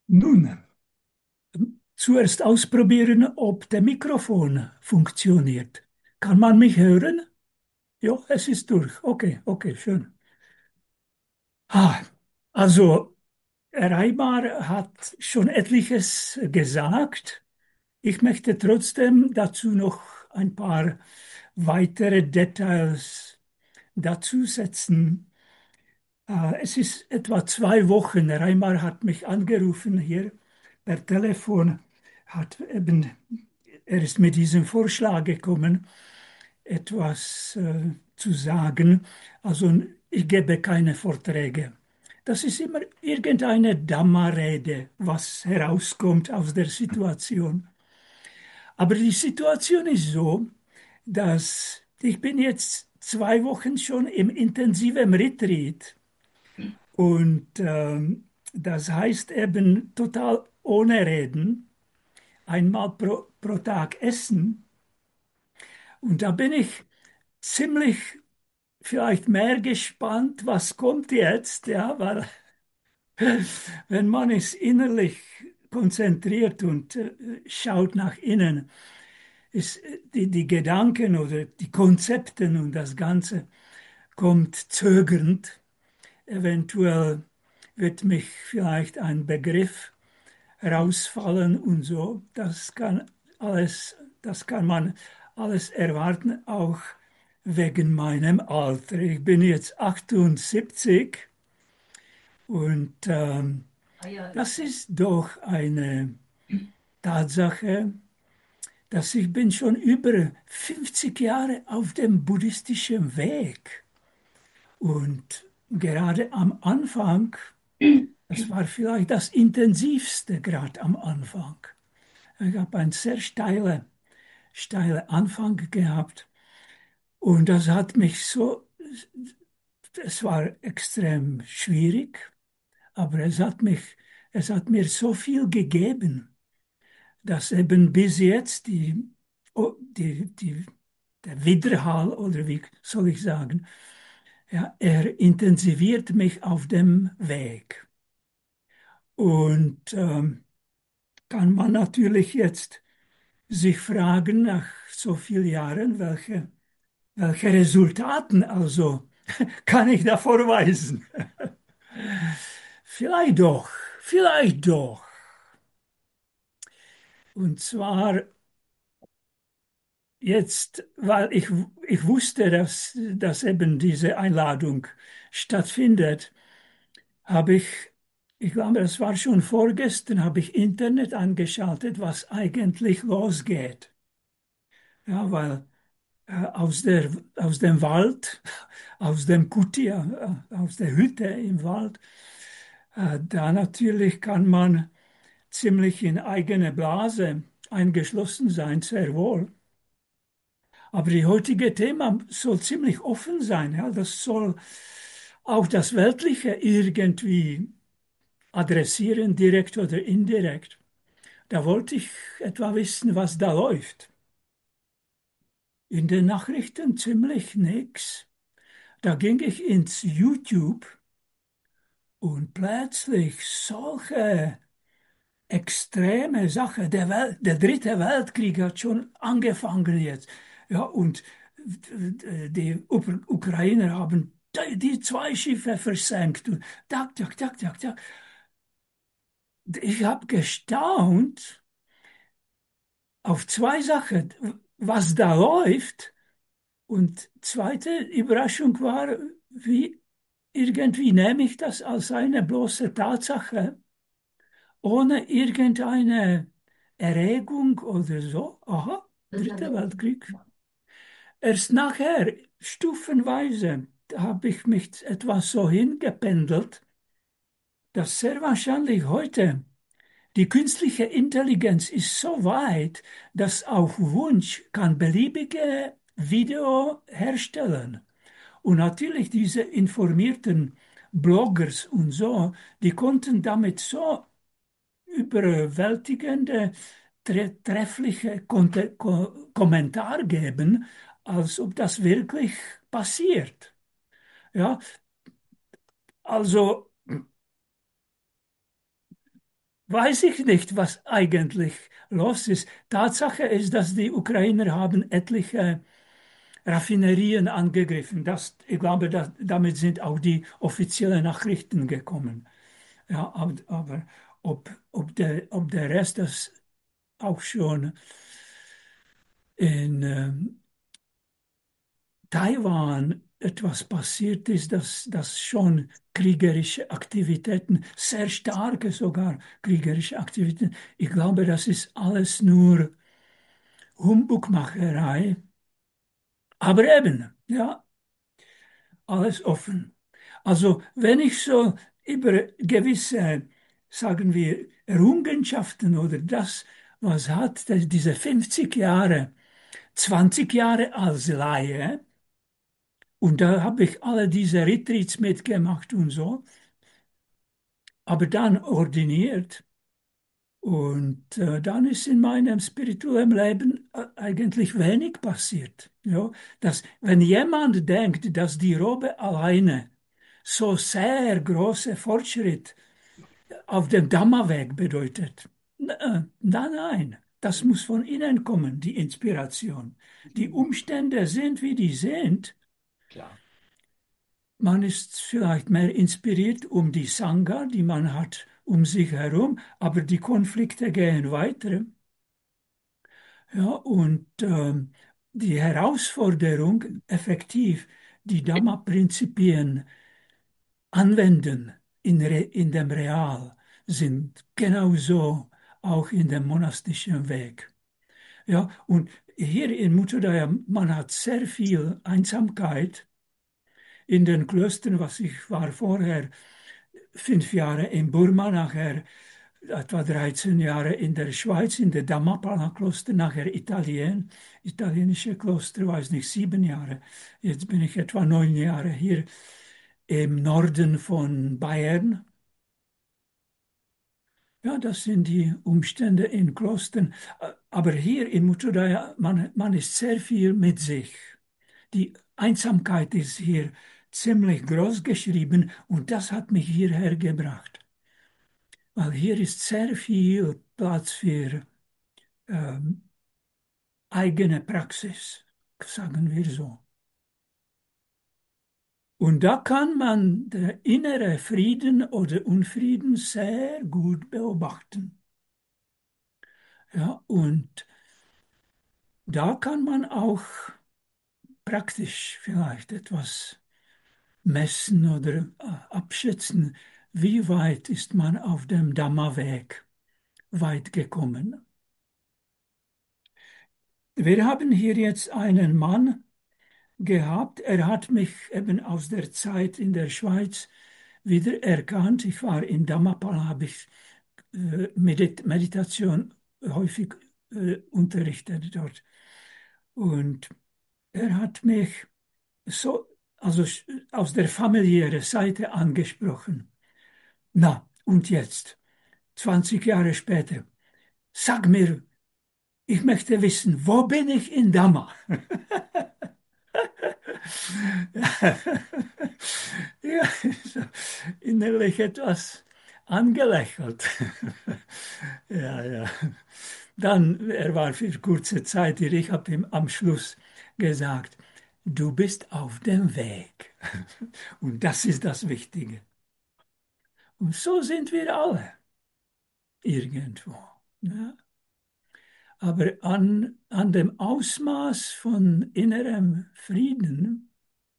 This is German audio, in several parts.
Nun, zuerst ausprobieren, ob der Mikrofon funktioniert. Kann man mich hören? Ja, es ist durch. Okay, okay, schön. Ah, also, Reimar hat schon etliches gesagt. Ich möchte trotzdem dazu noch ein paar weitere Details dazusetzen. Es ist etwa 2 Wochen. Reimar hat mich angerufen hier per Telefon, er ist mit diesem Vorschlag gekommen, etwas zu sagen. Also ich gebe keine Vorträge. Das ist immer irgendeine Dammerrede, was herauskommt aus der Situation. Aber die Situation ist so, dass ich bin jetzt 2 Wochen schon im intensiven Retreat und das heißt eben total ohne Reden, einmal pro Tag essen. Und da bin ich ziemlich vielleicht mehr gespannt, was kommt jetzt, ja, weil wenn man ist innerlich konzentriert und schaut nach innen, ist die Gedanken oder die Konzepte und das Ganze kommt zögernd. Eventuell wird mich vielleicht ein Begriff rausfallen und so. Das kann man alles erwarten, auch wegen meinem Alter. Ich bin jetzt 78 und Ah ja, das ist doch eine Tatsache, dass ich bin schon über 50 Jahre auf dem buddhistischen Weg und gerade am Anfang, das war vielleicht das intensivste gerade am Anfang. Ich habe einen sehr steile Anfang gehabt und das hat mich so, es war extrem schwierig, aber es hat mir so viel gegeben, dass eben bis jetzt oh, der Widerhall, oder wie soll ich sagen, ja, er intensiviert mich auf dem Weg. Und kann man natürlich jetzt sich fragen, nach so vielen Jahren, welche Resultaten also kann ich da vorweisen? Vielleicht doch, vielleicht doch. Und zwar jetzt, weil ich wusste, dass eben diese Einladung stattfindet, habe ich glaube, das war schon vorgestern, habe ich Internet angeschaltet, was eigentlich losgeht. Ja, weil aus dem Wald, aus dem Kutia, aus der Hütte im Wald, da natürlich kann man ziemlich in eigene Blase eingeschlossen sein, sehr wohl. Aber die heutige Thema soll ziemlich offen sein. Ja? Das soll auch das Weltliche irgendwie adressieren, direkt oder indirekt. Da wollte ich etwa wissen, was da läuft. In den Nachrichten ziemlich nix. Da ging ich ins YouTube und plötzlich solche extreme Sachen. Der dritte Weltkrieg hat schon angefangen jetzt. Ja, und die Ukrainer haben die 2 Schiffe versenkt. Und tak, tak, tak, tak, tak. Ich habe gestaunt auf 2 Sachen, was da läuft. Und zweite Überraschung war, wie irgendwie nehme ich das als eine bloße Tatsache, ohne irgendeine Erregung oder so. Aha, das ist Dritter also, Weltkrieg. Erst nachher, stufenweise, habe ich mich etwas so hingependelt, dass sehr wahrscheinlich heute die künstliche Intelligenz ist so weit, dass auf Wunsch kann beliebige Video herstellen. Und natürlich diese informierten Bloggers und so, die konnten damit so überwältigende, treffliche Kommentar geben, als ob das wirklich passiert. Ja, also weiß ich nicht, was eigentlich los ist. Tatsache ist, dass die Ukrainer haben etliche Raffinerien angegriffen. Ich glaube, damit sind auch die offiziellen Nachrichten gekommen. Ja, aber ob der Rest das auch schon in Taiwan etwas passiert ist, dass schon kriegerische Aktivitäten, sehr starke sogar kriegerische Aktivitäten, ich glaube, das ist alles nur Humbugmacherei. Aber eben, ja, alles offen. Also wenn ich so über gewisse, sagen wir, Errungenschaften oder das, was hat, diese 50 Jahre, 20 Jahre als Laie, und da habe ich alle diese Retreats mitgemacht und so, aber dann ordiniert. Und dann ist in meinem spirituellen Leben eigentlich wenig passiert. Ja, wenn jemand denkt, dass die Robe alleine so sehr große Fortschritt auf dem Dhamma-Weg bedeutet, nein, das muss von innen kommen, die Inspiration. Die Umstände sind, wie die sind. Klar. Man ist vielleicht mehr inspiriert um die Sangha, die man hat um sich herum, aber die Konflikte gehen weiter. Ja, und die Herausforderung, effektiv die Dhamma-Prinzipien anwenden in dem Real, sind genauso auch in dem monastischen Weg. Ja, und hier in Muttodaya, man hat sehr viel Einsamkeit in den Klöstern, was ich war vorher 5 Jahre in Burma, nachher etwa 13 Jahre in der Schweiz, in der Dhammapala-Kloster, nachher italienische Kloster, weiß nicht, 7 Jahre. Jetzt bin ich etwa 9 Jahre hier im Norden von Bayern. Ja, das sind die Umstände in Klostern. Aber hier in Muttodaya, man ist sehr viel mit sich. Die Einsamkeit ist hier ziemlich groß geschrieben und das hat mich hierher gebracht. Weil hier ist sehr viel Platz für ähm, eigene Praxis, sagen wir so. Und da kann man den inneren Frieden oder Unfrieden sehr gut beobachten. Ja, und da kann man auch praktisch vielleicht etwas messen oder abschätzen, wie weit ist man auf dem Dhamma-Weg weit gekommen. Wir haben hier jetzt einen Mann gehabt. Er hat mich eben aus der Zeit in der Schweiz wieder erkannt. Ich war in Dhammapala, habe ich Meditation häufig unterrichtet dort. Und er hat mich so, also aus der familiären Seite angesprochen. Na, und jetzt, 20 Jahre später, sag mir, ich möchte wissen, wo bin ich in Dhamma? Ja, so innerlich etwas angelächelt. Ja, ja. Dann, er war für kurze Zeit hier, ich habe ihm am Schluss gesagt, du bist auf dem Weg. Und das ist das Wichtige. Und so sind wir alle irgendwo. Ja. Aber an dem Ausmaß von innerem Frieden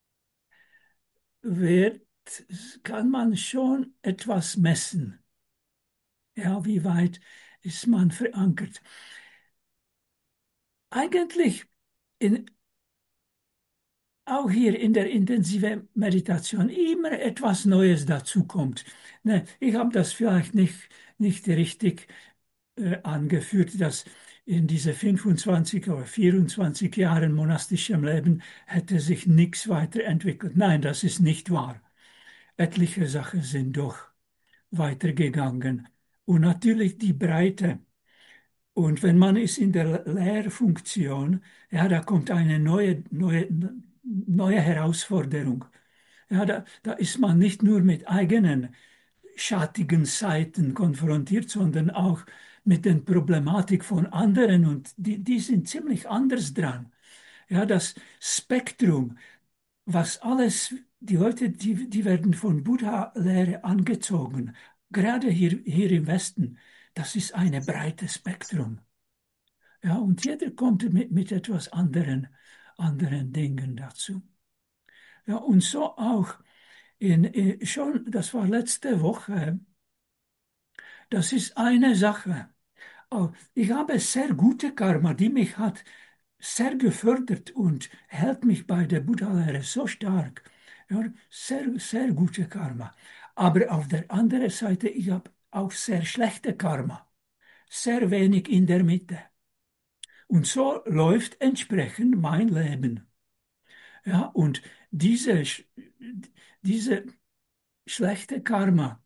wird, kann man schon etwas messen. Ja, wie weit ist man verankert? Eigentlich in, auch hier in der intensiven Meditation immer etwas Neues dazukommt. Ne, ich habe das vielleicht nicht richtig angeführt, dass in diese 25 oder 24 Jahren monastischem Leben hätte sich nichts weiterentwickelt. Nein, das ist nicht wahr. Etliche Sachen sind doch weitergegangen. Und natürlich die Breite. Und wenn man ist in der Lehrfunktion, ja, da kommt eine neue Herausforderung. Ja, da ist man nicht nur mit eigenen schattigen Seiten konfrontiert, sondern auch mit der Problematik von anderen und die sind ziemlich anders dran. Ja, das Spektrum, was alles, die Leute, die werden von Buddha-Lehre angezogen, gerade hier im Westen, das ist ein breites Spektrum. Ja, und jeder kommt mit etwas anderen Dingen dazu. Ja, und so auch schon, das war letzte Woche, das ist eine Sache. Ich habe sehr gute Karma, die mich hat sehr gefördert und hält mich bei der Buddha-Lehre so stark. Ja, sehr gute Karma. Aber auf der anderen Seite, ich habe auch sehr schlechte Karma. Sehr wenig in der Mitte. Und so läuft entsprechend mein Leben. Ja, und diese schlechte Karma,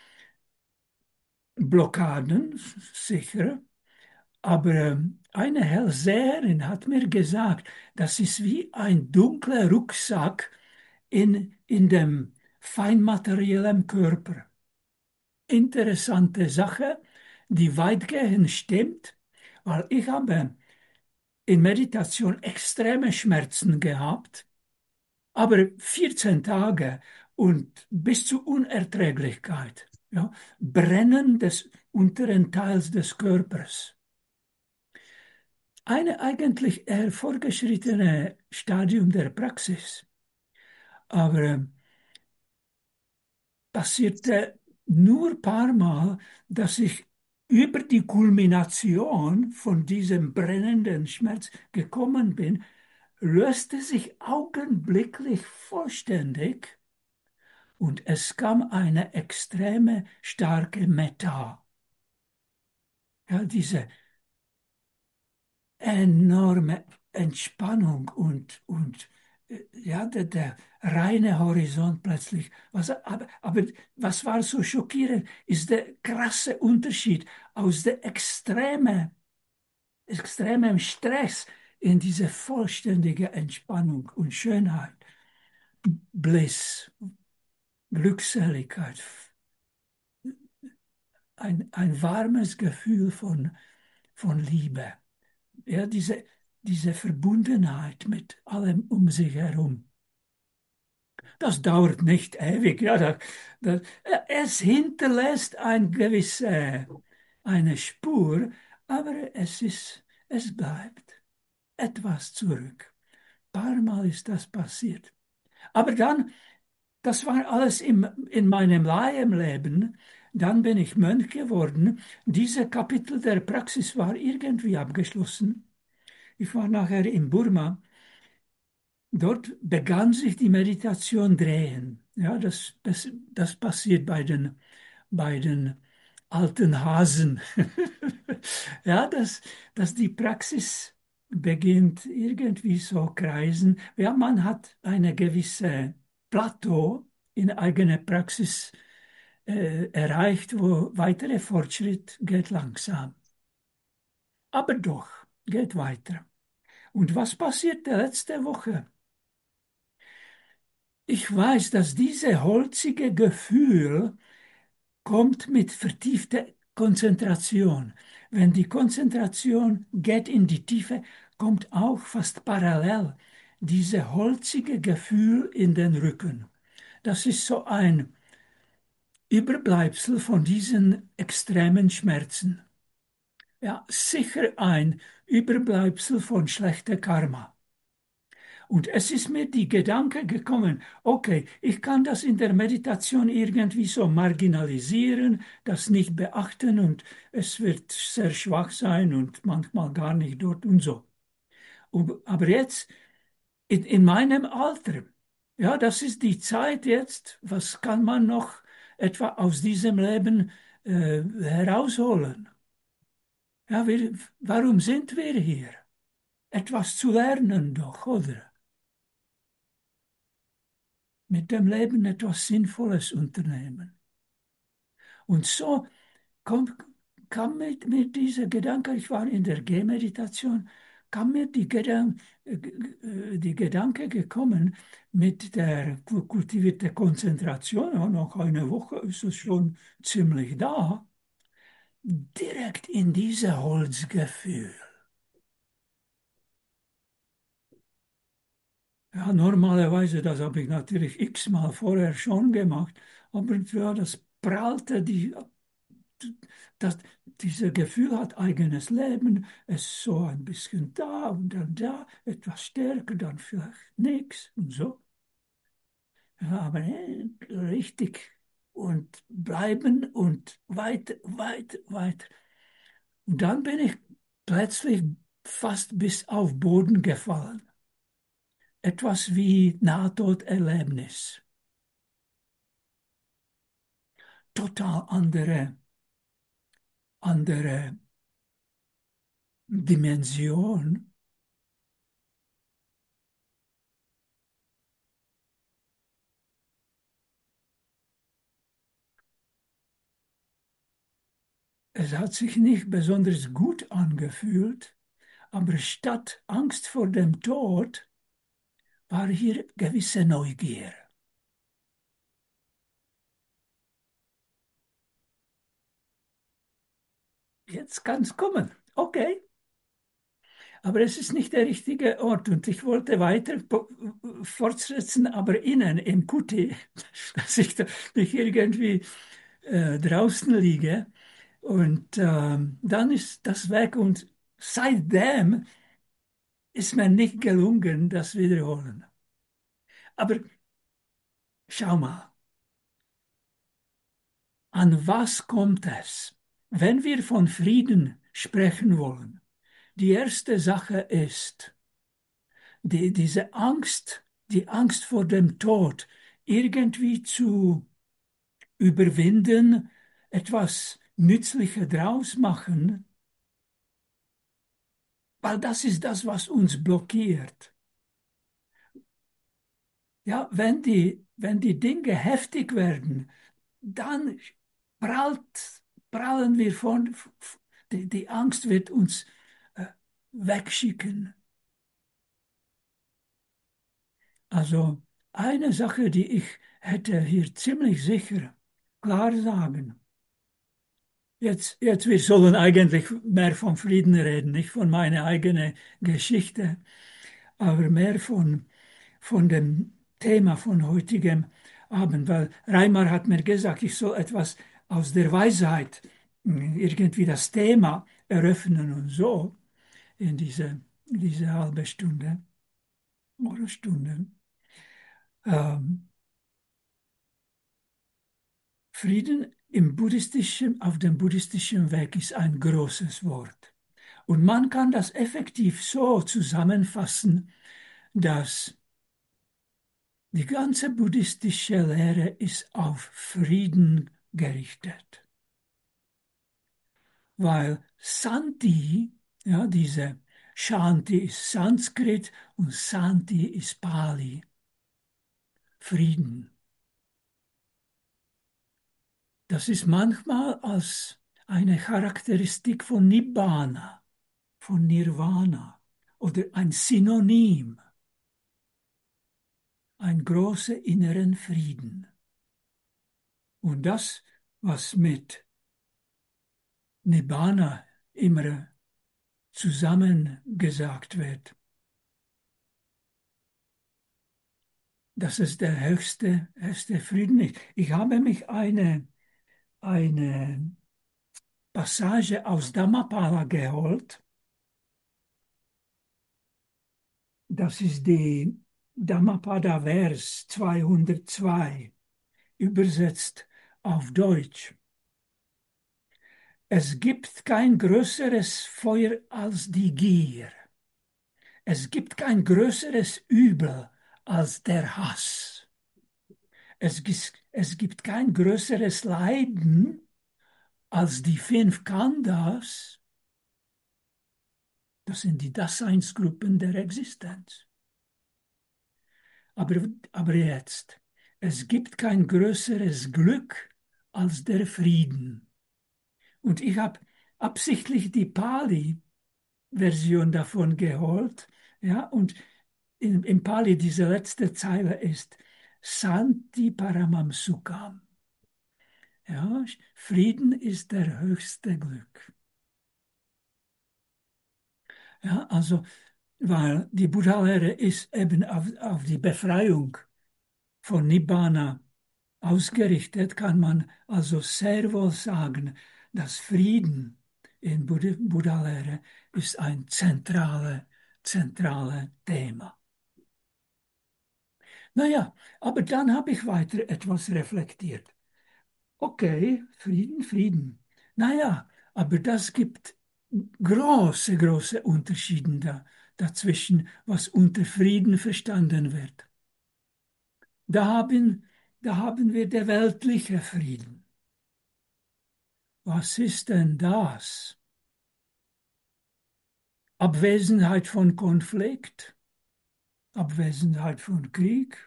Blockaden, sicher, aber eine Hellseherin hat mir gesagt, das ist wie ein dunkler Rucksack in dem feinmateriellen Körper. Interessante Sache, die weitgehend stimmt, weil ich habe in Meditation extreme Schmerzen gehabt, aber 14 Tage und bis zur Unerträglichkeit. Ja, Brennen des unteren Teils des Körpers. Eine eigentlich eher fortgeschrittene Stadium der Praxis, aber passierte nur ein paar Mal, dass ich über die Kulmination von diesem brennenden Schmerz gekommen bin, löste sich augenblicklich vollständig und es kam eine extreme, starke Metta. Ja, diese enorme Entspannung und ja, der reine Horizont plötzlich. Aber was war so schockierend, ist der krasse Unterschied aus der extremem Stress in diese vollständige Entspannung und Schönheit, Bliss, Glückseligkeit, ein warmes Gefühl von Liebe. Ja, diese Verbundenheit mit allem um sich herum. Das dauert nicht ewig. Ja, es hinterlässt eine Spur, aber es bleibt etwas zurück. Ein paar Mal ist das passiert. Aber dann, das war alles in meinem Laienleben. Dann bin ich Mönch geworden. Diese Kapitel der Praxis war irgendwie abgeschlossen. Ich war nachher in Burma. Dort begann sich die Meditation drehen. Ja, das passiert bei den alten Hasen. Ja, dass die Praxis beginnt irgendwie so kreisen. Ja, man hat eine gewisse Plateau in eigener Praxis erreicht, wo weitere Fortschritt geht langsam. Aber doch, geht weiter. Und was passierte letzte Woche? Ich weiß, dass dieses holzige Gefühl kommt mit vertiefter Konzentration. Wenn die Konzentration geht in die Tiefe, kommt auch fast parallel dieses holzige Gefühl in den Rücken. Das ist so ein Überbleibsel von diesen extremen Schmerzen. Ja, sicher ein Überbleibsel von schlechter Karma. Und es ist mir die Gedanke gekommen, okay, ich kann das in der Meditation irgendwie so marginalisieren, das nicht beachten und es wird sehr schwach sein und manchmal gar nicht dort und so. Aber jetzt in meinem Alter, ja, das ist die Zeit jetzt, was kann man noch etwa aus diesem Leben herausholen? Ja, warum sind wir hier? Etwas zu lernen doch, oder? Mit dem Leben etwas Sinnvolles unternehmen. Und so kam mit dieser Gedanke, ich war in der Gehmeditation, kam mir die Gedanke gekommen, mit der kultivierten Konzentration, ja, nach einer Woche ist es schon ziemlich da, direkt in diese Holzgefühl. Ja, normalerweise, das habe ich natürlich x-mal vorher schon gemacht, aber ja, das prallte, das, dieses Gefühl hat eigenes Leben, es ist so ein bisschen da und dann da, etwas stärker, dann vielleicht nichts und so. Ja, aber richtig und bleiben und weiter, weiter, weiter. Und dann bin ich plötzlich fast bis auf Boden gefallen. Etwas wie Nahtoderlebnis. Total andere Dimension. Es hat sich nicht besonders gut angefühlt, aber statt Angst vor dem Tod war hier gewisse Neugier. Jetzt kann es kommen. Okay, aber es ist nicht der richtige Ort und ich wollte weiter fortsetzen, aber innen im Kuti, dass ich da nicht irgendwie draußen liege. Und dann ist das weg und seitdem ist mir nicht gelungen, das wiederholen. Aber schau mal, an was kommt es, wenn wir von Frieden sprechen wollen? Die erste Sache ist, diese Angst, die Angst vor dem Tod irgendwie zu überwinden, etwas Nützliches draus machen, weil das ist das, was uns blockiert. Ja, wenn die Dinge heftig werden, dann prallen wir die Angst wird uns äh, wegschicken. Also eine Sache, die ich hätte hier ziemlich sicher klar sagen. Wir sollen eigentlich mehr von Frieden reden, nicht von meiner eigenen Geschichte, aber mehr von dem Thema von heutigem Abend, weil Reimar hat mir gesagt, ich soll etwas aus der Weisheit, irgendwie das Thema eröffnen und so in diese halbe Stunde oder Stunde. Ähm, Frieden auf dem buddhistischen Weg ist ein großes Wort. Und man kann das effektiv so zusammenfassen, dass die ganze buddhistische Lehre ist auf Frieden gerichtet. Weil Santi, ja, diese Shanti ist Sanskrit und Santi ist Pali, Frieden. Das ist manchmal als eine Charakteristik von Nibbana, von Nirvana oder ein Synonym, ein großer inneren Frieden. Und das, was mit Nibbana immer zusammengesagt wird, dass es der höchste Frieden ist. Ich habe mich eine Passage aus Dhammapala geholt. Das ist die Dhammapada-Vers 202, übersetzt auf Deutsch. Es gibt kein größeres Feuer als die Gier. Es gibt kein größeres Übel als der Hass. Es gibt kein größeres Leiden als die 5 Khandhas. Das sind die Daseinsgruppen der Existenz. Aber jetzt, es gibt kein größeres Glück als der Frieden. Und ich habe absichtlich die Pali Version davon geholt. Ja, und im Pali diese letzte Zeile ist Santi Paramam Sukham. Ja, Frieden ist der höchste Glück. Ja, also, weil die Buddha-Lehre ist eben auf die Befreiung von Nibbana ausgerichtet, kann man also sehr wohl sagen, dass Frieden in Buddha-Lehre ist ein zentrales Thema. Naja, aber dann habe ich weiter etwas reflektiert. Okay, Frieden, Frieden. Naja, aber das gibt große Unterschiede dazwischen, was unter Frieden verstanden wird. Da haben, da haben wir den weltlichen Frieden. Was ist denn das? Abwesenheit von Konflikt, Abwesenheit von Krieg.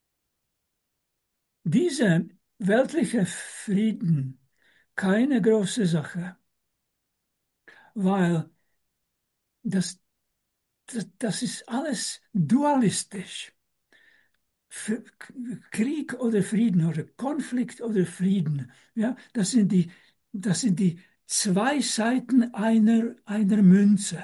Dieser weltliche Frieden, keine große Sache, weil das ist alles dualistisch. Krieg oder Frieden oder Konflikt oder Frieden, ja, das sind die zwei Seiten einer Münze.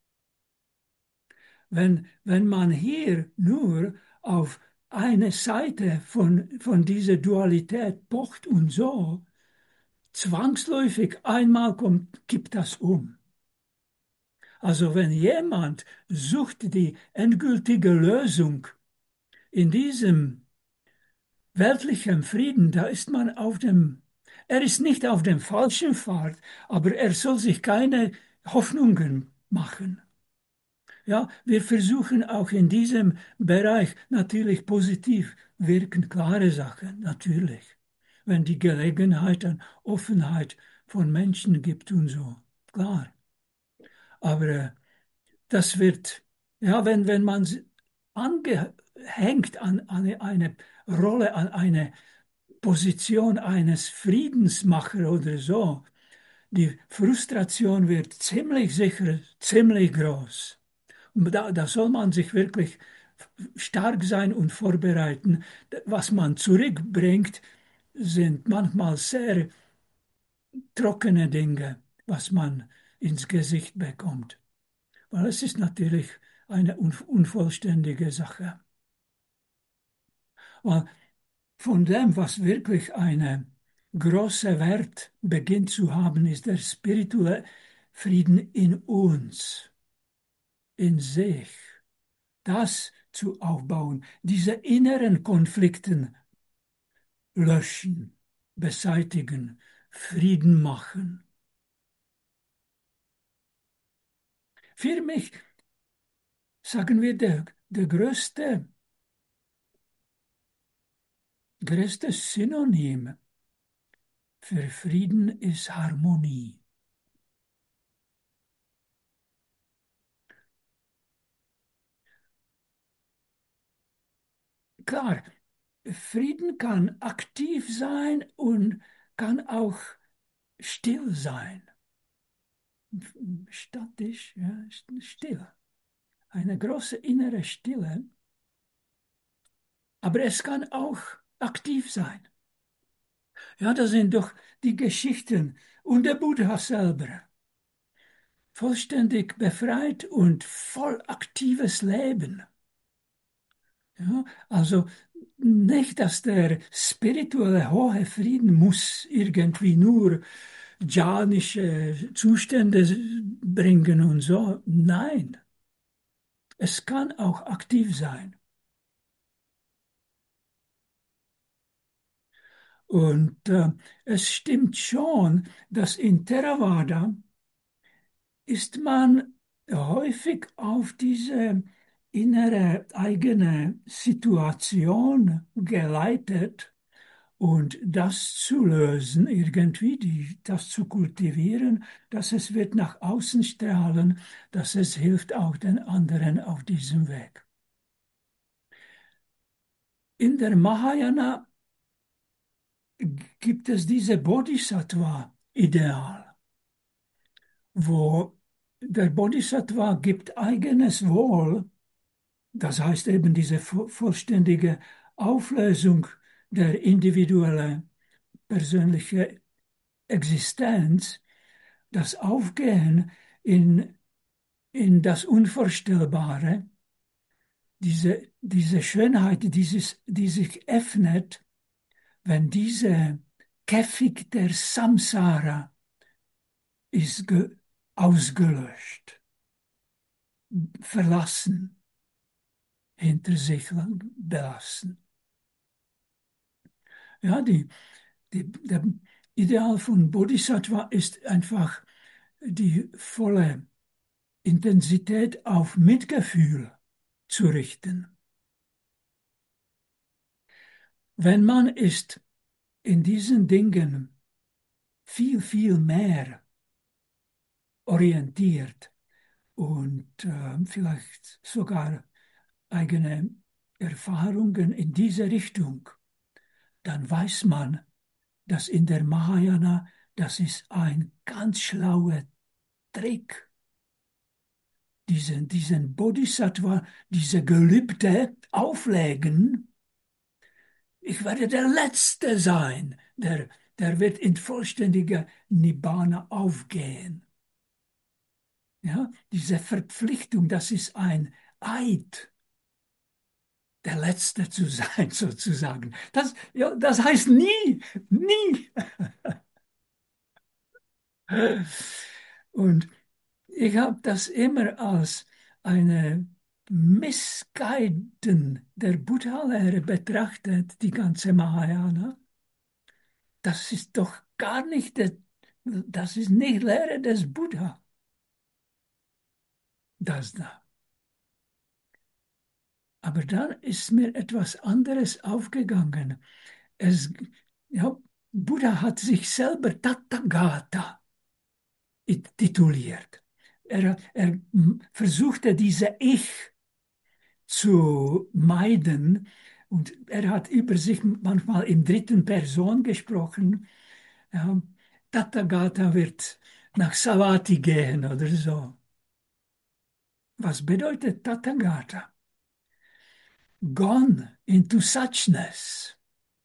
Wenn man hier nur auf eine Seite von dieser Dualität pocht und so, zwangsläufig einmal kippt das um. Also wenn jemand sucht die endgültige Lösung in diesem weltlichen Frieden, da ist man er ist nicht auf dem falschen Pfad, aber er soll sich keine Hoffnungen machen. Ja, wir versuchen auch in diesem Bereich natürlich positiv wirken, klare Sachen, natürlich. Wenn die Gelegenheit an Offenheit von Menschen gibt und so, klar. Aber das wird, ja, wenn man angehängt an eine Rolle, an eine Position eines Friedensmacher oder so, die Frustration wird ziemlich sicher ziemlich groß. Da soll man sich wirklich stark sein und vorbereiten. Was man zurückbringt, sind manchmal sehr trockene Dinge, was man ins Gesicht bekommt. Weil es ist natürlich eine unvollständige Sache. Weil von dem, was wirklich eine große Wert beginnt zu haben, ist der spirituelle Frieden in uns, in sich. Das zu aufbauen, diese inneren Konflikten löschen, beseitigen, Frieden machen. Für mich, sagen wir, der größte Synonym für Frieden ist Harmonie. Klar, Frieden kann aktiv sein und kann auch still sein. Statisch, ja, still. Eine große innere Stille. Aber es kann auch aktiv sein. Ja, das sind doch die Geschichten und der Buddha selber. Vollständig befreit und voll aktives Leben. Ja, also nicht, dass der spirituelle hohe Frieden muss irgendwie nur jhanische Zustände bringen und so. Nein, es kann auch aktiv sein. Und es stimmt schon, dass in Theravada ist man häufig auf diese innere eigene Situation geleitet und das zu lösen, irgendwie, das zu kultivieren, dass es wird nach außen strahlen, dass es hilft auch den anderen auf diesem Weg. In der Mahayana gibt es diese Bodhisattva-Ideal, wo der Bodhisattva gibt eigenes Wohl, das heißt eben diese vollständige Auflösung der individuellen persönlichen Existenz, das Aufgehen in das Unvorstellbare, diese Schönheit, die sich öffnet, wenn diese Käfig der Samsara ist ausgelöscht, verlassen, hinter sich belassen. Ja, der Ideal von Bodhisattva ist einfach die volle Intensität auf Mitgefühl zu richten. Wenn man ist in diesen Dingen viel, viel mehr orientiert und vielleicht sogar eigene Erfahrungen in diese Richtung, dann weiß man, dass in der Mahayana, das ist ein ganz schlauer Trick, diesen Bodhisattva, diese Gelübde auflegen. Ich werde der Letzte sein, der wird in vollständiger Nibbana aufgehen. Ja, diese Verpflichtung, das ist ein Eid, der Letzte zu sein, sozusagen. Ja, das heißt nie, nie. Und ich habe das immer als eine Missguiden der Buddha-Lehre betrachtet, die ganze Mahayana. Das ist doch gar nicht, das ist nicht Lehre des Buddha, das da. Aber dann ist mir etwas anderes aufgegangen. Ja, Buddha hat sich selber Tathagata tituliert. Er versuchte diese Ich zu meiden und er hat über sich manchmal in dritten Person gesprochen. Ja, Tathagata wird nach Savatthi gehen oder so. Was bedeutet Tathagata? Gone into suchness,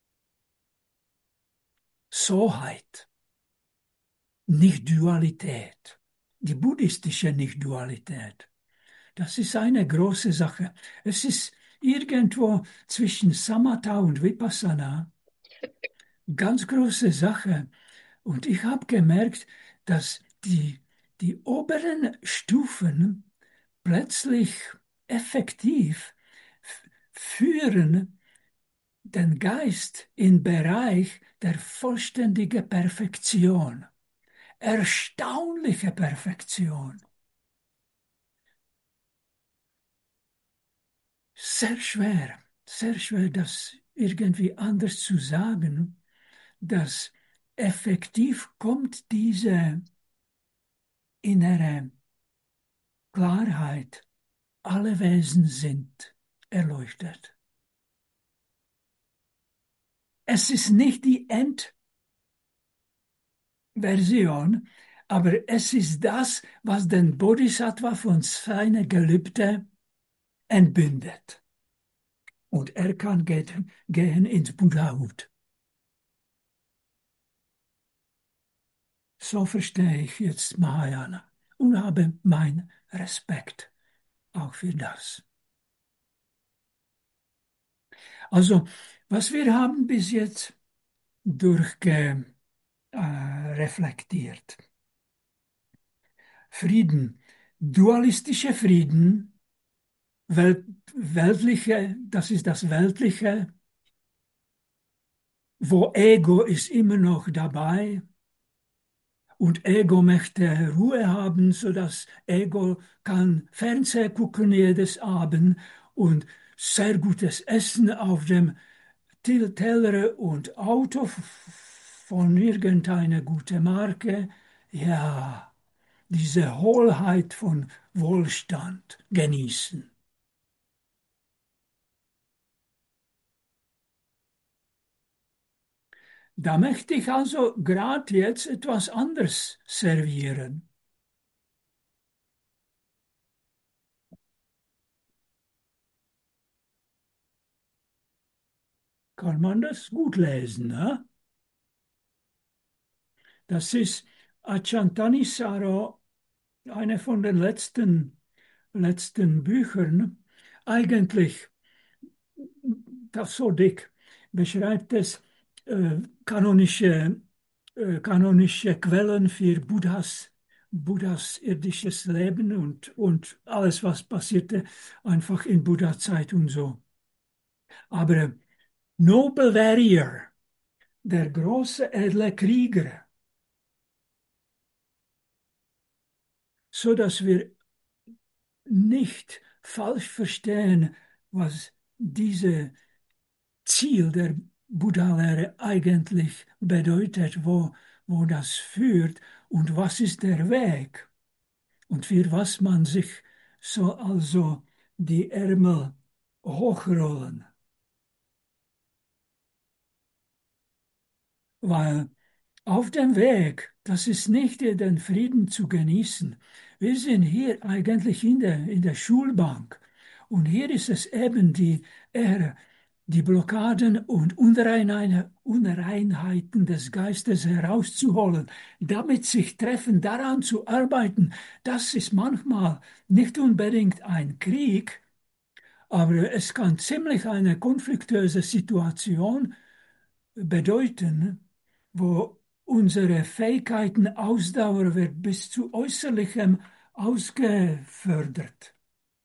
Soheit, Nicht-Dualität, die buddhistische Nicht-Dualität. Das ist eine große Sache. Es ist irgendwo zwischen Samatha und Vipassana ganz große Sache. Und ich habe gemerkt, dass die oberen Stufen plötzlich effektiv führen den Geist in Bereich der vollständigen Perfektion. Erstaunliche Perfektion. Sehr schwer, das irgendwie anders zu sagen, dass effektiv kommt diese innere Klarheit, alle Wesen sind erleuchtet. Es ist nicht die Endversion, aber es ist das, was den Bodhisattva von seiner Gelübde entbindet. Und er kann gehen ins Buddhahood. So verstehe ich jetzt Mahayana und habe meinen Respekt auch für das. Also, was wir haben bis jetzt durchreflektiert. Frieden, dualistischer Frieden, weltliche, das ist das Weltliche, wo Ego ist immer noch dabei und Ego möchte Ruhe haben, sodass Ego kann Fernsehen gucken jedes Abend und sehr gutes Essen auf dem Teller und Auto von irgendeiner guten Marke. Ja, diese Hohlheit von Wohlstand genießen. Da möchte ich also gerade jetzt etwas anderes servieren. kann man das gut lesen. Ne? Das ist Achantanisaro, eine von den letzten Büchern. Eigentlich das so dick beschreibt es kanonische Quellen für Buddhas irdisches Leben und alles, was passierte, einfach in Buddha-Zeit und so. Aber Noble Warrior, der große edle Krieger, so dass wir nicht falsch verstehen, was diese Ziel der Buddha-Lehre eigentlich bedeutet, wo das führt und was ist der Weg und für was man sich soll also die Ärmel hochrollen. Weil auf dem Weg, das ist nicht den Frieden zu genießen. Wir sind hier eigentlich in der Schulbank. Und hier ist es eben die Ehre, die Blockaden und Unreinheiten des Geistes herauszuholen, damit sich treffen, daran zu arbeiten. Das ist manchmal nicht unbedingt ein Krieg, aber es kann ziemlich eine konfliktöse Situation bedeuten, wo unsere Fähigkeiten Ausdauer wird bis zu Äußerlichem ausgefördert.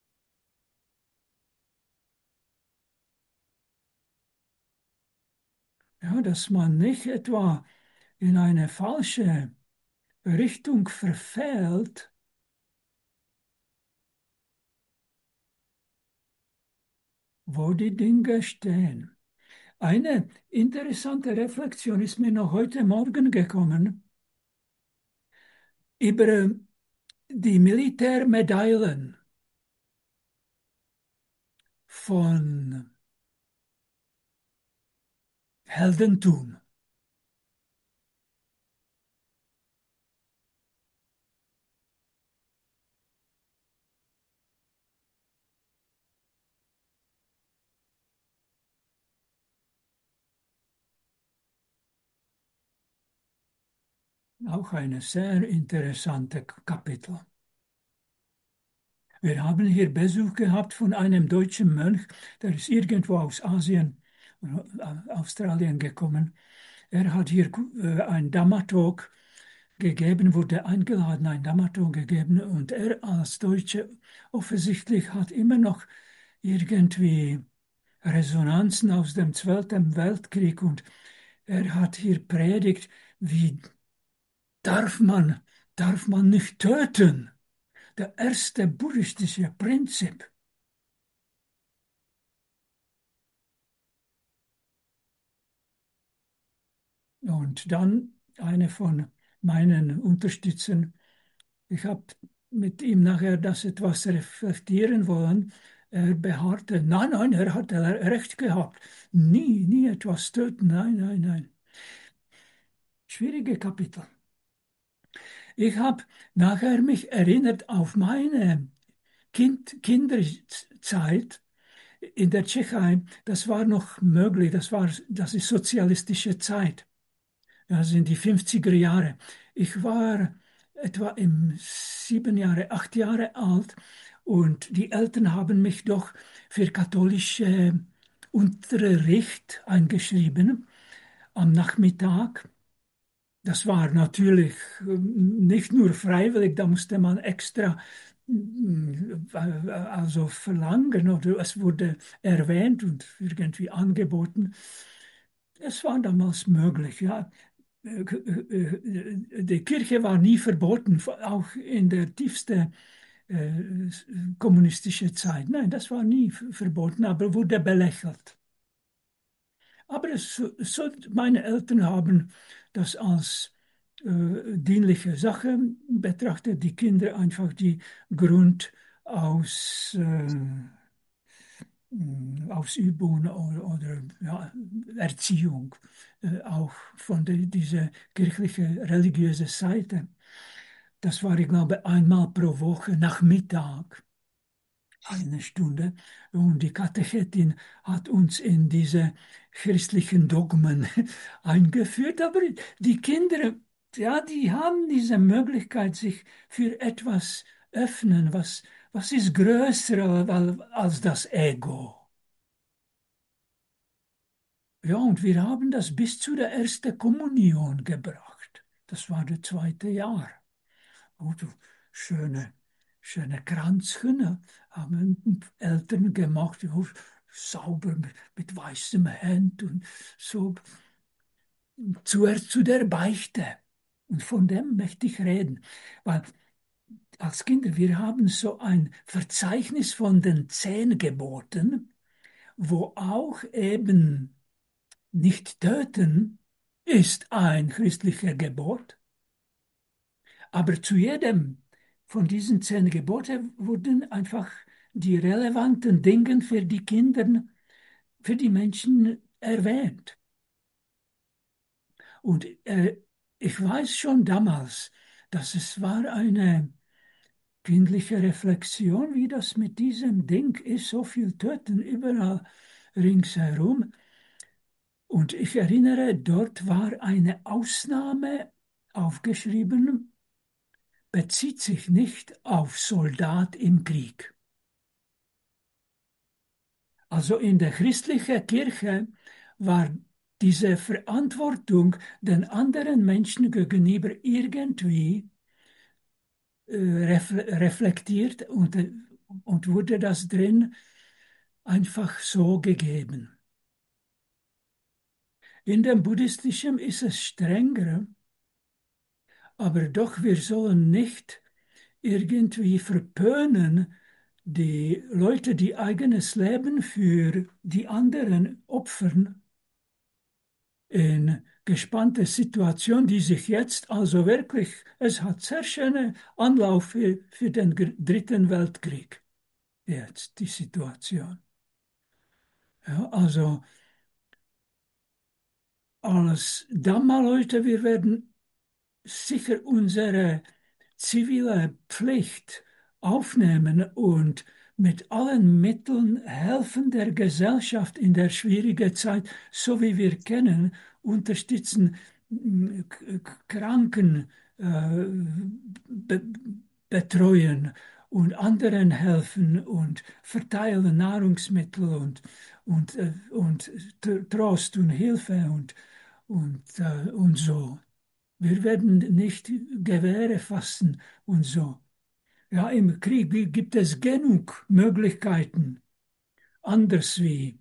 Ja, dass man nicht etwa in eine falsche Richtung verfällt, wo die Dinge stehen. Eine interessante Reflexion ist mir noch heute Morgen gekommen über die Militärmedaillen von Heldentum. Auch eine sehr interessante Kapitel. Wir haben hier Besuch gehabt von einem deutschen Mönch, der ist irgendwo aus Asien, Australien gekommen. Er hat hier ein Dhamma-Talk gegeben, wurde eingeladen, ein Dhamma-Talk gegeben und er als Deutsche offensichtlich hat immer noch irgendwie Resonanzen aus dem Zweiten Weltkrieg und er hat hier predigt, wie darf man, darf man nicht töten? Der erste buddhistische Prinzip. Und dann eine von meinen Unterstützern, ich habe mit ihm nachher das etwas reflektieren wollen. Er beharrte, nein, nein, er hat recht gehabt. Nie etwas töten, nein, nein, nein. Schwierige Kapitel. Ich habe nachher mich erinnert auf meine Kinderzeit in der Tschechei. Das war noch möglich, das ist sozialistische Zeit. Das sind die 50er Jahre. Ich war etwa 7 Jahre, 8 Jahre alt und die Eltern haben mich doch für katholische Unterricht eingeschrieben am Nachmittag. Das war natürlich nicht nur freiwillig, da musste man extra also verlangen oder es wurde erwähnt und irgendwie angeboten. Es war damals möglich, ja. Die Kirche war nie verboten, auch in der tiefsten kommunistischen Zeit. Nein, das war nie verboten, aber wurde belächelt. Aber meine Eltern haben das als dienliche Sache betrachtet, die Kinder einfach die Grundausübung oder ja, Erziehung auch von dieser kirchlichen religiösen Seite. Das war, ich glaube, einmal pro Woche Nachmittag. eine Stunde. Und die Katechetin hat uns in diese christlichen Dogmen eingeführt. Aber die Kinder, ja, die haben diese Möglichkeit, sich für etwas öffnen, was ist größer als das Ego. Ja, und wir haben das bis zu der ersten Kommunion gebracht. Das war das zweite Jahr. Und schöne, schöne Kranzchen haben Eltern gemacht, ja, sauber mit weißem Hemd und so. Zuerst zu der Beichte. Und von dem möchte ich reden. Weil als Kinder, wir haben so ein Verzeichnis von den 10 Geboten, wo auch eben nicht töten ist ein christlicher Gebot, aber zu jedem von diesen 10 Geboten wurden einfach die relevanten Dinge für die Kinder, für die Menschen erwähnt. Und ich weiß schon damals, dass es war eine kindliche Reflexion, wie das mit diesem Ding ist, so viel Töten überall ringsherum. Und ich erinnere, dort war eine Ausnahme aufgeschrieben, bezieht sich nicht auf Soldat im Krieg. Also in der christlichen Kirche war diese Verantwortung den anderen Menschen gegenüber irgendwie reflektiert und wurde das drin einfach so gegeben. In dem Buddhistischen ist es strenger, aber doch wir sollen nicht irgendwie verpönen, die Leute, die eigenes Leben für die anderen opfern, in gespannte Situation, die sich jetzt also wirklich, es hat sehr schöne Anlauf für den Dritten Weltkrieg, jetzt die Situation. Ja, also als Dhamma-Leute, wir werden sicher unsere zivile Pflicht aufnehmen und mit allen Mitteln helfen der Gesellschaft in der schwierigen Zeit, so wie wir kennen, unterstützen, Kranken be betreuen und anderen helfen und verteilen Nahrungsmittel und Trost und Hilfe und so. Wir werden nicht Gewehre fassen und so. Ja, im Krieg gibt es genug Möglichkeiten, anders wie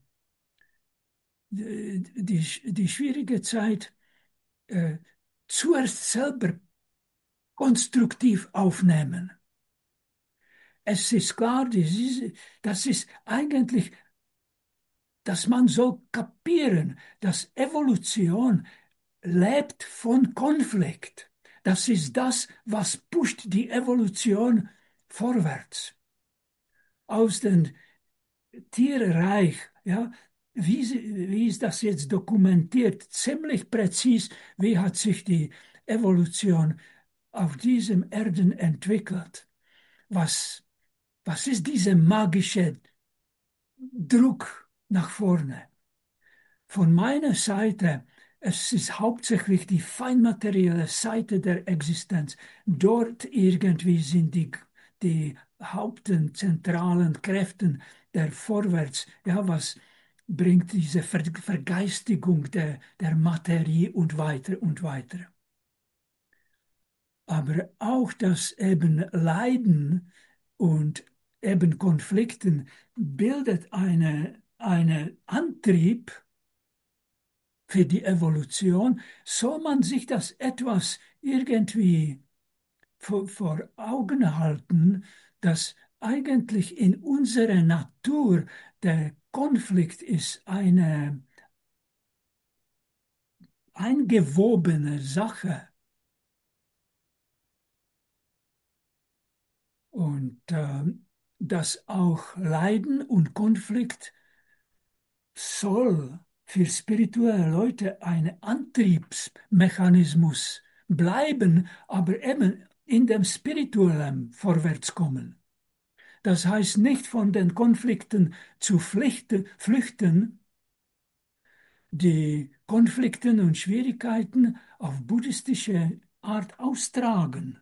die schwierige Zeit äh, zuerst selber konstruktiv aufnehmen. Es ist klar, das ist eigentlich, dass man soll kapieren, dass Evolution lebt von Konflikt. Das ist das, was pusht die Evolution vorwärts. Aus dem Tierreich, ja, wie ist das jetzt dokumentiert? Ziemlich präzis, wie hat sich die Evolution auf diesem Erden entwickelt? Was, was ist dieser magische Druck nach vorne? Von meiner Seite, es ist hauptsächlich die feinmaterielle Seite der Existenz. Dort irgendwie sind die zentralen Kräfte der Vorwärts, ja, was bringt diese Vergeistigung der Materie und weiter und weiter. Aber auch das eben Leiden und eben Konflikten bildet eine Antrieb für die Evolution, soll man sich das etwas irgendwie vor Augen halten, dass eigentlich in unserer Natur der Konflikt ist eine eingewobene Sache. Und dass auch Leiden und Konflikt soll für spirituelle Leute ein Antriebsmechanismus bleiben, aber eben in dem spirituellen Vorwärtskommen. Das heißt nicht von den Konflikten zu flüchten, die Konflikte und Schwierigkeiten auf buddhistische Art austragen.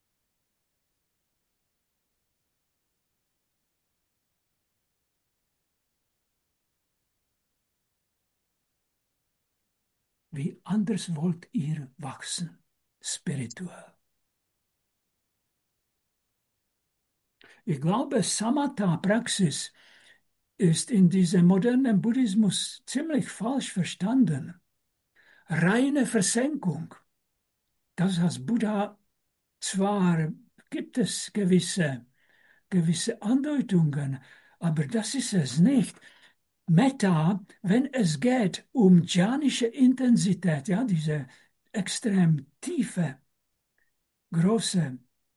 Wie anders wollt ihr wachsen, spirituell? Ich glaube, Samatha-Praxis ist in diesem modernen Buddhismus ziemlich falsch verstanden. Reine Versenkung, das als Buddha zwar gibt es gewisse Andeutungen, aber das ist es nicht. Metta, wenn es geht um jhanische Intensität, ja, diese extrem tiefe, große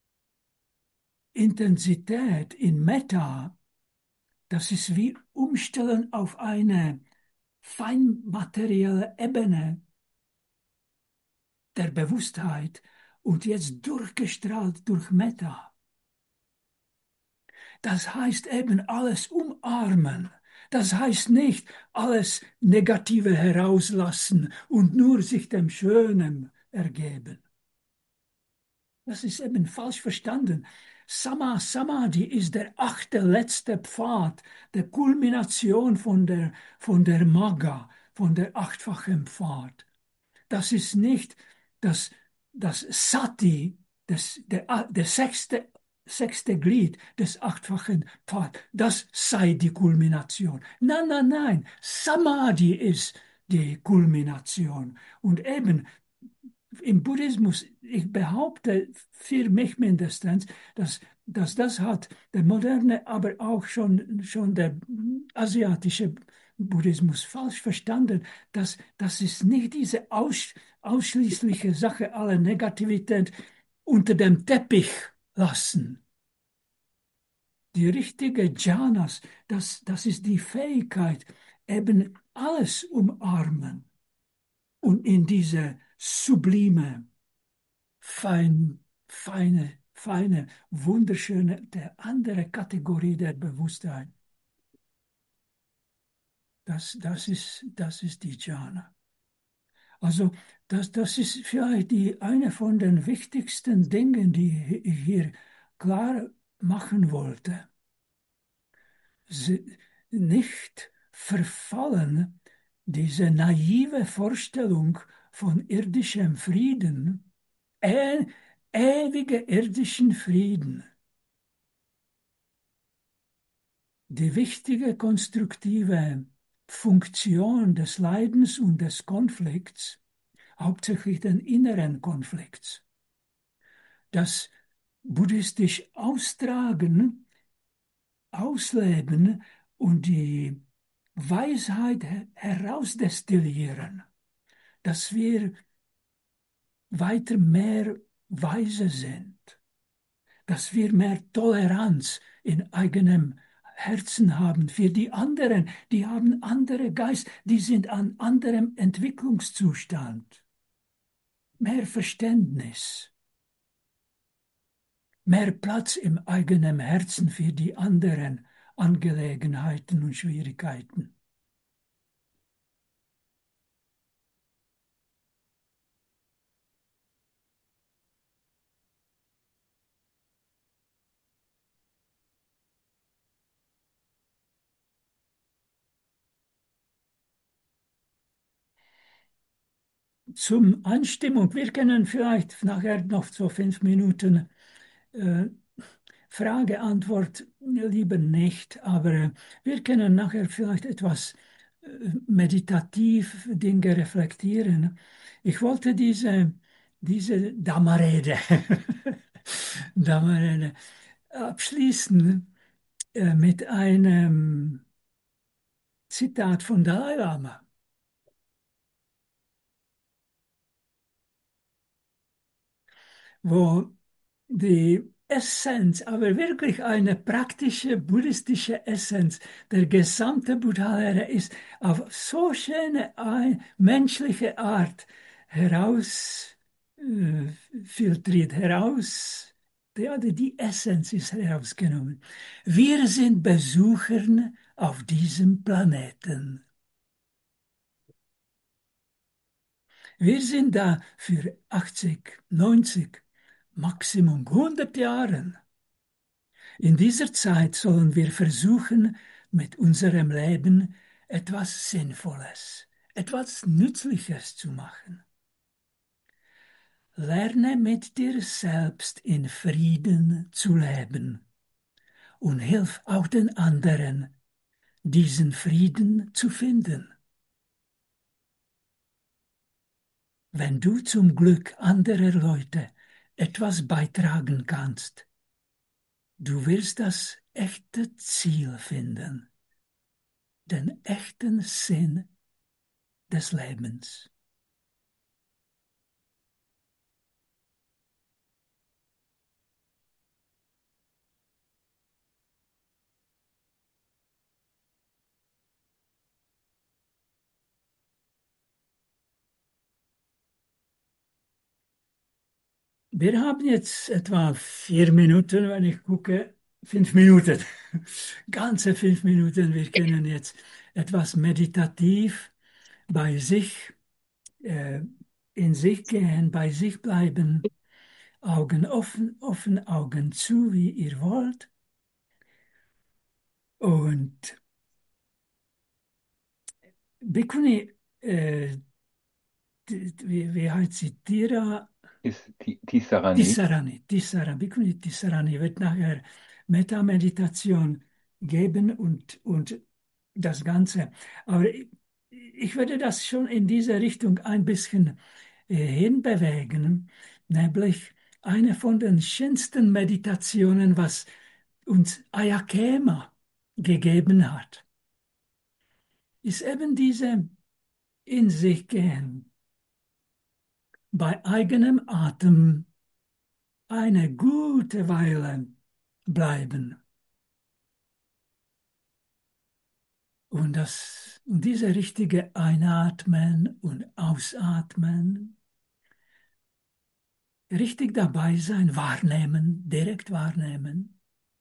Intensität in Metta, das ist wie Umstellen auf eine feinmaterielle Ebene der Bewusstheit und jetzt durchgestrahlt durch Metta. Das heißt eben alles umarmen. Das heißt nicht alles Negative herauslassen und nur sich dem Schönen ergeben. Das ist eben falsch verstanden. Samadhi ist der achte letzte Pfad, der Kulmination von der Magga, von der achtfachen Pfad. Das ist nicht das, das Sati, der sechste Glied des achtfachen Pfad, das sei die Kulmination. Nein, nein, nein, Samadhi ist die Kulmination. Und eben im Buddhismus, ich behaupte für mich mindestens, dass das hat der moderne, aber auch schon der asiatische Buddhismus falsch verstanden. Das ist nicht diese ausschließliche Sache aller Negativität unter dem Teppich lassen. Die richtige Jhanas, das ist die Fähigkeit, eben alles umarmen und in diese sublime, feine, wunderschöne, der andere Kategorie der Bewusstheit. Das ist die Jhana. Also das ist vielleicht eine von den wichtigsten Dingen, die ich hier klar machen wollte. Nicht verfallen, diese naive Vorstellung von irdischem Frieden, ewige irdischen Frieden, die wichtige konstruktive Funktion des Leidens und des Konflikts, hauptsächlich den inneren Konflikts, das buddhistisch austragen, ausleben und die Weisheit herausdestillieren, dass wir weiter mehr weise sind, dass wir mehr Toleranz in eigenem Herzen haben für die anderen, die haben andere Geist, die sind an anderem Entwicklungszustand, mehr Verständnis, mehr Platz im eigenen Herzen für die anderen Angelegenheiten und Schwierigkeiten. Zum Anstimmung, wir können vielleicht nachher noch so 5 Minuten äh, Frage, Antwort lieber nicht, aber wir können nachher vielleicht etwas meditativ Dinge reflektieren. Ich wollte diese Dhammarede, Dhammarede abschließen mit einem Zitat von Dalai Lama, wo die Essenz, aber wirklich eine praktische buddhistische Essenz der gesamten Buddha-Lehre ist auf so schöne menschliche Art heraus filtriert, heraus Ja, die Essenz ist herausgenommen. Wir sind Besucher auf diesem Planeten. Wir sind da für 80, 90, Maximum 100 Jahren. In dieser Zeit sollen wir versuchen, mit unserem Leben etwas Sinnvolles, etwas Nützliches zu machen. Lerne mit dir selbst in Frieden zu leben und hilf auch den anderen, diesen Frieden zu finden. Wenn du zum Glück anderer Leute etwas beitragen kannst, du wirst das echte Ziel finden, den echten Sinn des Lebens. Wir haben jetzt etwa 4 Minuten, wenn ich gucke, 5 Minuten, ganze 5 Minuten. Wir können jetzt etwas meditativ bei sich, äh, in sich gehen, bei sich bleiben, Augen offen, offen, Augen zu, wie ihr wollt. Und Bikuni, wie heißt sie, Tira Ist Tisserani. Tisarani, Bikuni Tisarani wird nachher Meta-Meditation geben und das Ganze. Aber ich würde das schon in diese Richtung ein bisschen hinbewegen, nämlich eine von den schönsten Meditationen, was uns Ayakema gegeben hat, ist eben diese in sich gehen, bei eigenem Atem eine gute Weile bleiben. Und diese richtige Einatmen und Ausatmen, richtig dabei sein, wahrnehmen, direkt wahrnehmen.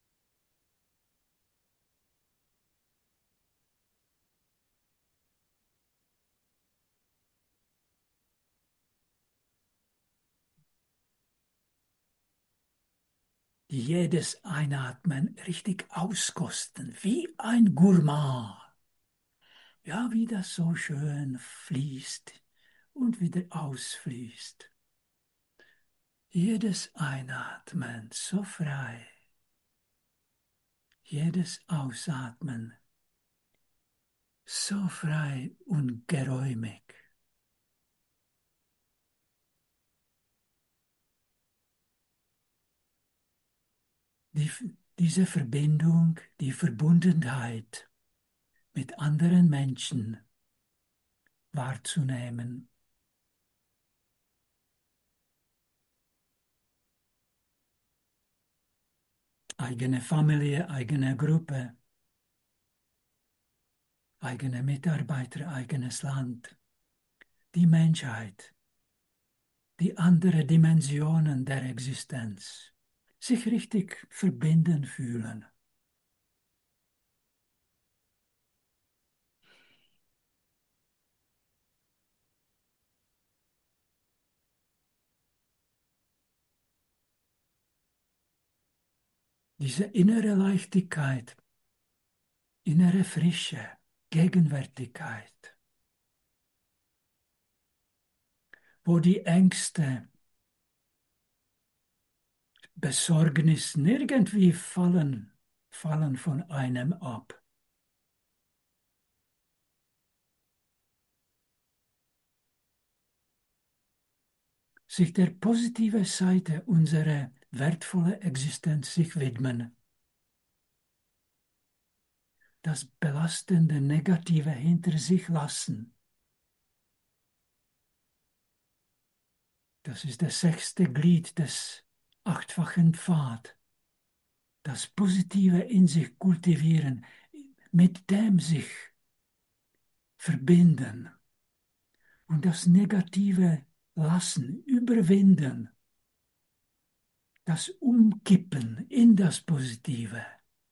Jedes Einatmen richtig auskosten, wie ein Gourmand. Ja, wie das so schön fließt und wieder ausfließt. Jedes Einatmen so frei, jedes Ausatmen so frei und geräumig. Die, diese Verbindung, die Verbundenheit mit anderen Menschen wahrzunehmen. Eigene Familie, eigene Gruppe, eigene Mitarbeiter, eigenes Land, die Menschheit, die anderen Dimensionen der Existenz. Sich richtig verbinden fühlen. Diese innere Leichtigkeit, innere Frische, Gegenwärtigkeit, wo die Ängste, Besorgnis nirgendwie fallen von einem ab. Sich der positive Seite unserer wertvollen Existenz sich widmen. Das belastende Negative hinter sich lassen. Das ist das 6. Glied des 8-fachen Pfad. Das Positive in sich kultivieren, mit dem sich verbinden und das Negative lassen, überwinden. das Umkippen in das Positive.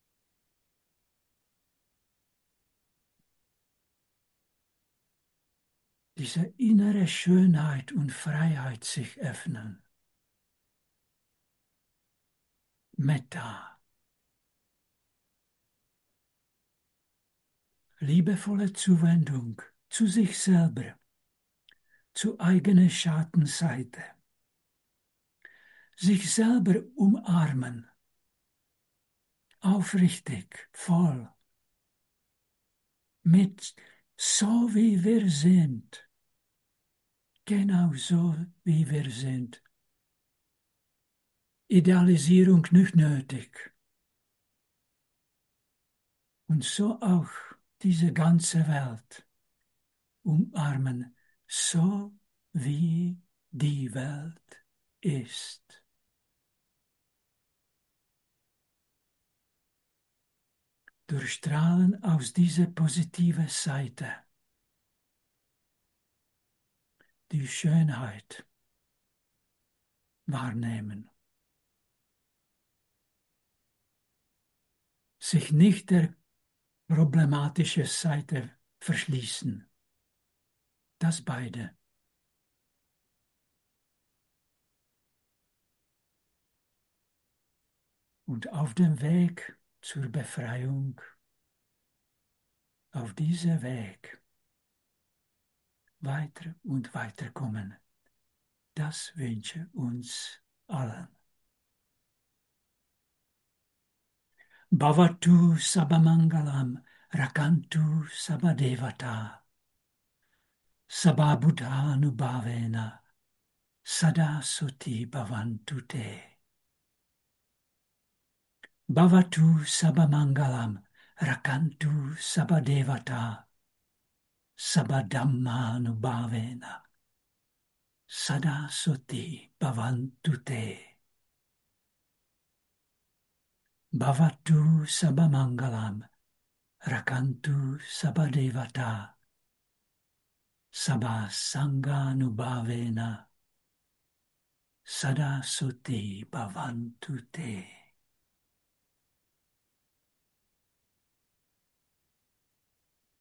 Diese innere Schönheit und Freiheit sich öffnen. Metta. Liebevolle Zuwendung zu sich selber, zu eigener Schattenseite. Sich selber umarmen, aufrichtig, voll, mit so wie wir sind, genau so wie wir sind. Idealisierung nicht nötig. Und so auch diese ganze Welt umarmen, so wie die Welt ist. Durchstrahlen aus dieser positive Seite die Schönheit wahrnehmen. Sich nicht der problematischen Seite verschließen. Das beide. Und auf dem Weg zur Befreiung, auf diesem Weg weiter und weiter kommen. Das wünsche uns allen. Bhavatu Sabamangalam Rakantu Sabadevata Sababudhanubhavena Sada Soti Bhavantu Te. Bhavatu Sabamangalam Rakantu Sabadevata Sabadhammanubhavena Sada Soti Bhavantu Te. Bhavatu Sabamangalam Rakantu Sabadevata Sabasanganubhavena Sada Soti Bhavantu Te.